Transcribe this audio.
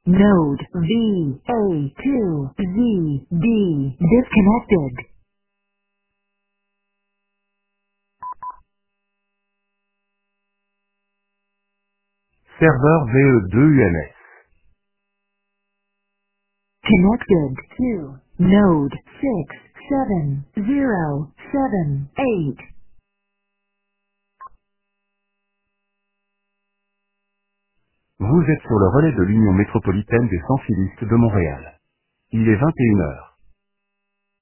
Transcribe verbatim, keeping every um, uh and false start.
Node V A two Z D disconnected. Serveur V E deux U M S. Connected to node six seven zero seven eight. Vous êtes sur le relais de l'Union métropolitaine des sans-filistes de Montréal. Il est vingt et une heures.